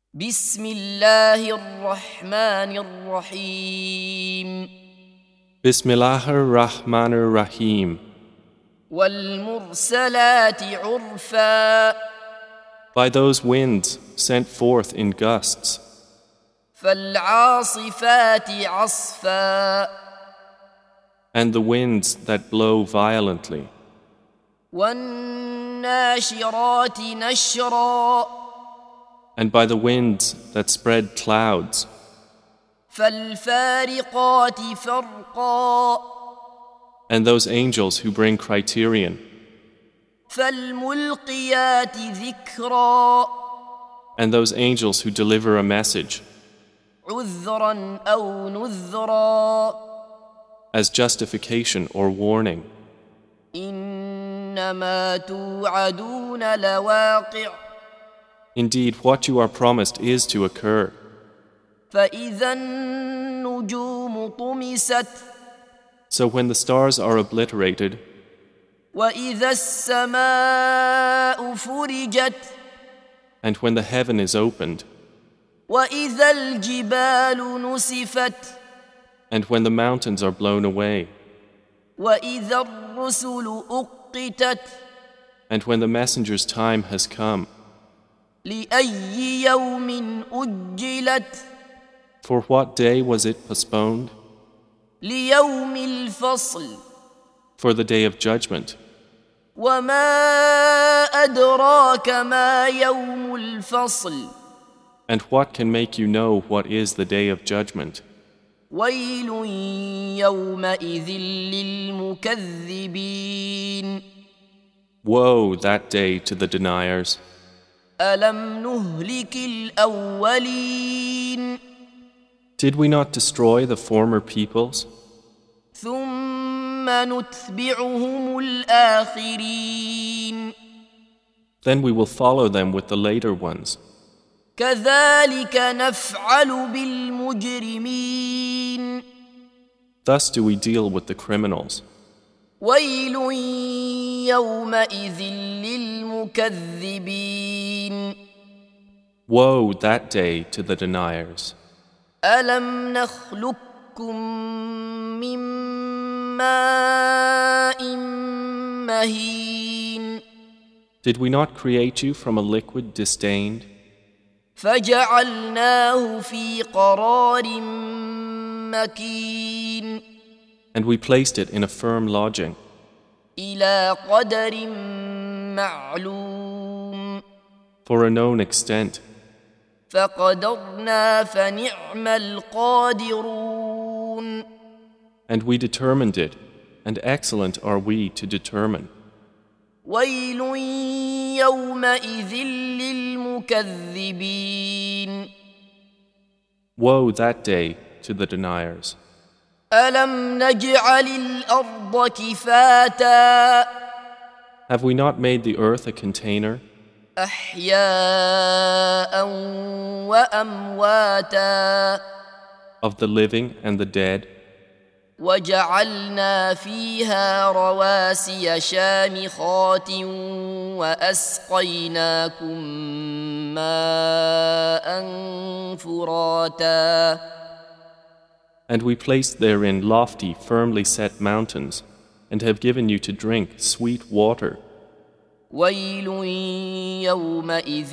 بسم الله الرحمن الرحيم Bismillahir Rahmanir Rahim. والمرسلات عرفا By those winds sent forth in gusts, فالعاصفات عصفا and the winds that blow violently, والناشرات نشرا and by the winds that spread clouds, فالفارقات فرقا and those angels who bring criterion, فالملقيات ذكرا and those angels who deliver a message عذرا أو نذرا as justification or warning. إنما توعدون لواقع Indeed, what you are promised is to occur. فإذا النجوم طمست So when the stars are obliterated, وإذا السماء فرجت and when the heaven is opened, وإذا الجبال نسفت and when the mountains are blown away, وإذا الرسل أقتت and when the messenger's time has come, لأي يوم أجلت for what day was it postponed? ليوم الفصل For the day of judgment. وما أدراك ما يوم الفصل And what can make you know what is the day of judgment? ويل يومئذ للمكذبين Woe that day to the deniers. ألم نهلك الأولين Did we not destroy the former peoples? ثم نتبعهم الآخرين Then we will follow them with the later ones. كذلك نفعل بالمجرمين Thus do we deal with the criminals. ويل يومئذ للمكذبين Woe that day to the deniers. ألم نخلقكم من ماء مهين Did we not create you from a liquid disdained, فجعلناه في قرار مكين and we placed it in a firm lodging, إلى قدر معلوم for a known extent, فقدرنا فنعم القادرون and we determined it, and excellent are we to determine. ويل يومئذ للمكذبين Woe that day to the deniers. ألم نجعل الأرض كفاتا Have we not made the earth a container, أحياء وأمواتا of the living and the dead, وجعلنا فيها رواسي شامخات وأسقيناكم ماء فراتا and we placed therein lofty, firmly set mountains, and have given you to drink sweet water. ويل يومئذ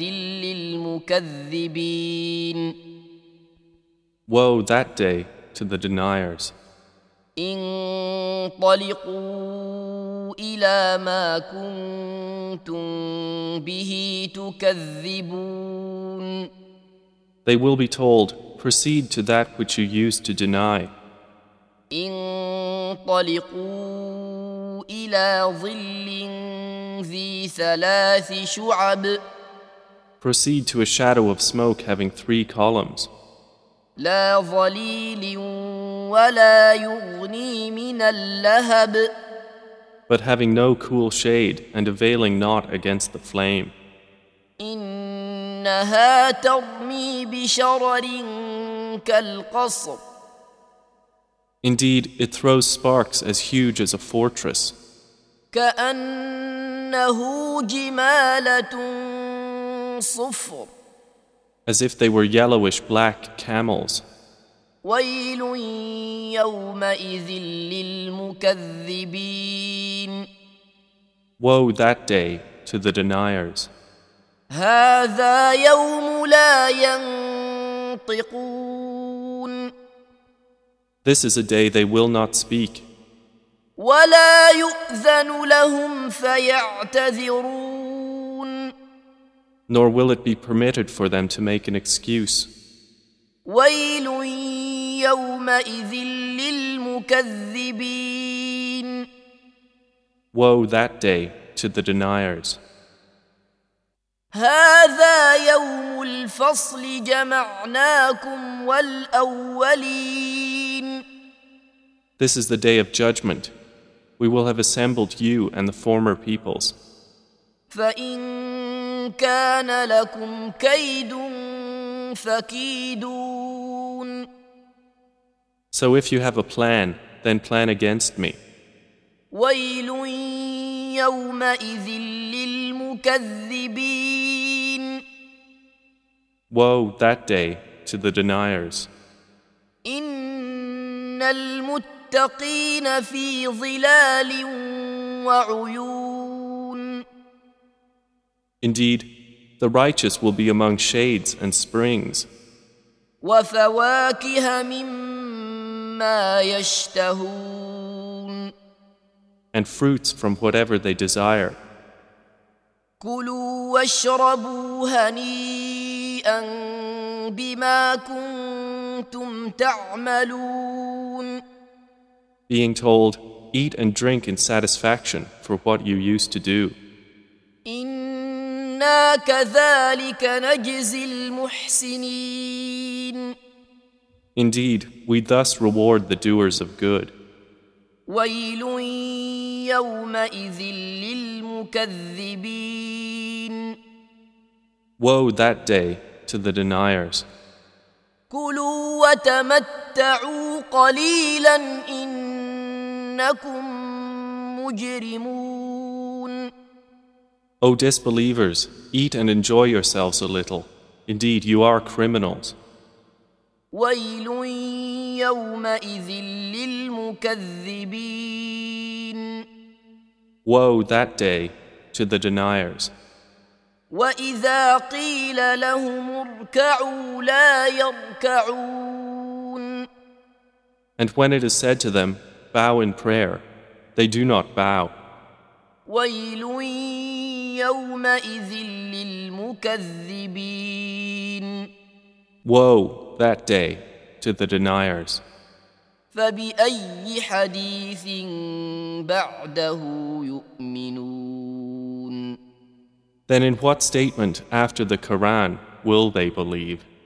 للمكذبين Woe that day to the deniers. انطلقوا إلى ما كنتم به تكذبون They will be told, proceed to that which you used to deny. انطلقوا إلى ظل ذي ثلاث شعب Proceed to a shadow of smoke having 3 columns, لا ظليل ولا يغني من اللهب but having no cool shade and availing not against the flame. إنها ترمي بشرر كالقصر Indeed, it throws sparks as huge as a fortress, كأنه جمالة صفر as if they were yellowish black camels. ويل يومئذ للمكذبين. Woe that day to the deniers. هذا يوم لا ينطقون. This is a day they will not speak, ولا يؤذن لهم فيعتذرون. nor will it be permitted for them to make an excuse. ويل يومئذ للمكذبين. Woe that day to the deniers. هذا يوم الفصل جمعناكم والأولين. This is the day of judgment. We will have assembled you and the former peoples. فإن كان لكم كيد فكيدون. So if you have a plan, then plan against me. ويل يومئذ للمكذبين. Woe that day to the deniers. إن المتقين في ظلال وعيون. Indeed, the righteous will be among shades and springs, وفواكه مما يشتهون. and fruits from whatever they desire. كلوا واشربوا هنيئا بما كنتم تعملون. Being told, eat and drink in satisfaction for what you used to do. إنا كذلك نجزي المحسنين. Indeed, we thus reward the doers of good. ويل يومئذ للمكذبين. Woe that day to the deniers. كلوا وتمتعوا قليلا إنكم مجرمون. O disbelievers, eat and enjoy yourselves a little. Indeed, you are criminals. ويل يومئذ للمكذبين. Woe that day to the deniers. وإذا قيل لهم اركعوا لا يركعون. And when it is said to them, bow in prayer, they do not bow. ويل يومئذ للمكذبين. Woe that day to the deniers. فبأي حديث بعده يؤمنون. Then in what statement after the Quran will they believe?